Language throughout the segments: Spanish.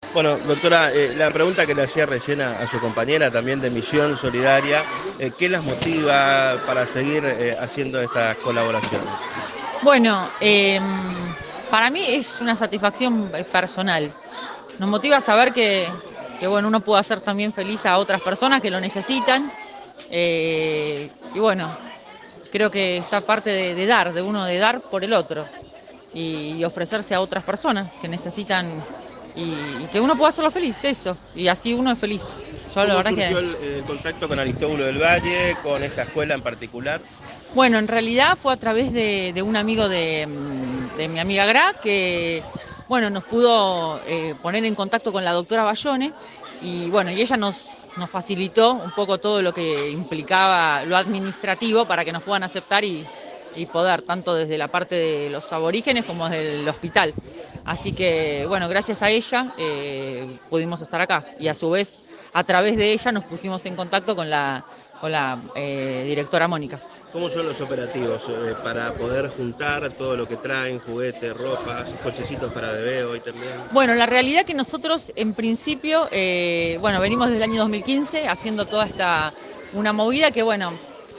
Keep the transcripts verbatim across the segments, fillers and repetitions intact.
Bueno, doctora, eh, la pregunta que le hacía recién a, a su compañera también de Misión Solidaria, eh, ¿qué las motiva para seguir eh, haciendo estas colaboraciones? Bueno, em, para mí es una satisfacción eh, personal. Nos motiva saber que, que, bueno, uno puede hacer también feliz a otras personas que lo necesitan. eh, y bueno, creo que esta parte de, de dar, de uno de dar por el otro y, y ofrecerse a otras personas que necesitan y, y que uno pueda hacerlo feliz, eso. Y así uno es feliz. Yo la ¿Cómo verdad que surgió el, el contacto con Aristóbulo del Valle, con esta escuela en particular? Bueno, en realidad fue a través de, de un amigo de, mm, de mi amiga Gra que, bueno, nos pudo eh, poner en contacto con la doctora Bayone y, bueno, y ella nos, nos facilitó un poco todo lo que implicaba lo administrativo para que nos puedan aceptar y, y poder, tanto desde la parte de los aborígenes como desde el hospital. Así que, bueno, gracias a ella eh, pudimos estar acá y a su vez, a través de ella nos pusimos en contacto con la, con la eh, directora Mónica. ¿Cómo son los operativos eh, para poder juntar todo lo que traen, juguetes, ropa, sus cochecitos para bebé hoy también? Bueno, la realidad que nosotros en principio, eh, bueno, venimos desde el año dos mil quince haciendo toda esta, una movida que, bueno,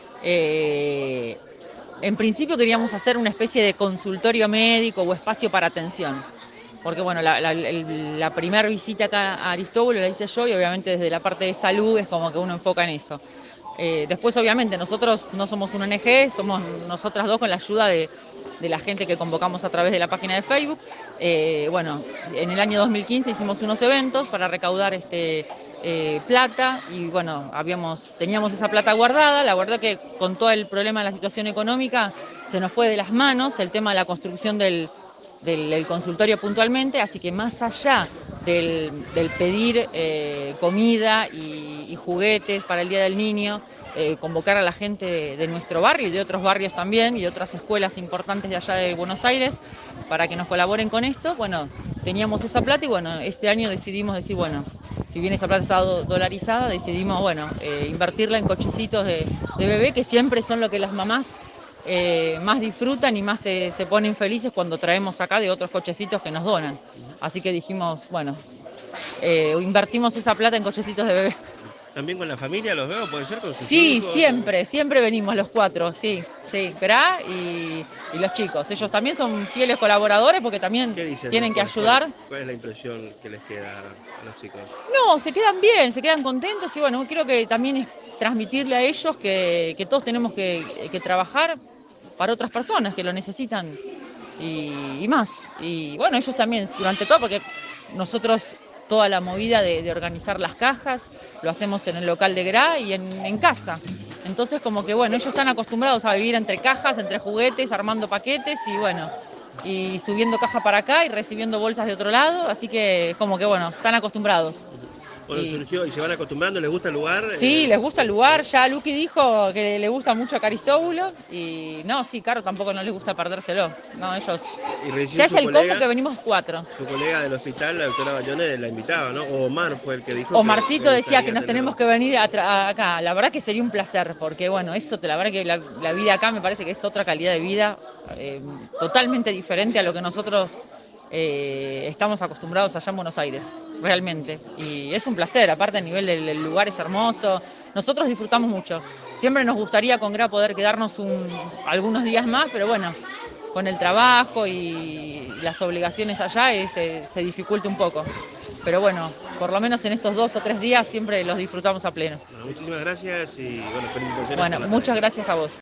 eh, en principio queríamos hacer una especie de consultorio médico o espacio para atención. Porque, bueno, la, la, la primera visita acá a Aristóbulo la hice yo y obviamente desde la parte de salud es como que uno enfoca en eso. Eh, después, obviamente, nosotros no somos una O N G, somos nosotras dos con la ayuda de, de la gente que convocamos a través de la página de Facebook. Eh, bueno, en el año dos mil quince hicimos unos eventos para recaudar este, eh, plata y bueno, habíamos, teníamos esa plata guardada. La verdad que con todo el problema de la situación económica se nos fue de las manos el tema de la construcción del, del, del consultorio puntualmente, así que más allá del, del pedir eh, comida y, y juguetes para el Día del Niño, eh, convocar a la gente de, de nuestro barrio y de otros barrios también y de otras escuelas importantes de allá de Buenos Aires para que nos colaboren con esto. Bueno, teníamos esa plata y bueno, este año decidimos decir, bueno, si bien esa plata está do dolarizada, decidimos, bueno, eh, invertirla en cochecitos de, de bebé, que siempre son lo que las mamás eh, más disfrutan y más se, se ponen felices cuando traemos acá de otros cochecitos que nos donan. Así que dijimos, bueno, eh, invertimos esa plata en cochecitos de bebé. ¿También con la familia los veo? ¿Puede ser con sus Sí, hijos? O... siempre, siempre venimos los cuatro, sí, sí, Gra y, y los chicos. Ellos también son fieles colaboradores porque también ¿Qué dicen tienen que después? ¿Cuál, ayudar. cuál es la impresión que les queda a los chicos? No, se quedan bien, se quedan contentos y bueno, creo que también es transmitirle a ellos que, que todos tenemos que, que trabajar para otras personas que lo necesitan y, y más. Y bueno, ellos también, durante todo, porque nosotros toda la movida de, de organizar las cajas lo hacemos en el local de Gra y en, en casa. Entonces como que bueno, ellos están acostumbrados a vivir entre cajas, entre juguetes, armando paquetes y bueno, y subiendo caja para acá y recibiendo bolsas de otro lado, así que como que bueno, están acostumbrados. Bueno, Y surgió y se van acostumbrando, ¿les gusta el lugar? sí, Eh, les gusta el lugar. Ya Luqui dijo que le gusta mucho a Caristóbulo. Y no, sí, Caro tampoco no les gusta perdérselo. No, ellos. y recién Ya es su el combo colega, que venimos cuatro. su colega del hospital, la doctora Bayone, la invitaba, ¿no? O Omar fue el que dijo que le Omarcito decía que gustaría nos tenerlo. tenemos que venir a tra- acá. La verdad que sería un placer, porque bueno, eso, te- la verdad que la, la vida acá me parece que es otra calidad de vida, eh, totalmente diferente a lo que nosotros eh, estamos acostumbrados allá en Buenos Aires, realmente. Y es un placer, aparte a nivel del, del lugar es hermoso. Nosotros disfrutamos mucho. Siempre nos gustaría con Gra poder quedarnos un, algunos días más, pero bueno, con el trabajo y las obligaciones allá eh, se, se dificulta un poco. Pero bueno, por lo menos en estos dos o tres días siempre los disfrutamos a pleno. Bueno, muchísimas gracias y bueno, felicitaciones por Bueno, la muchas tarea. gracias a vos.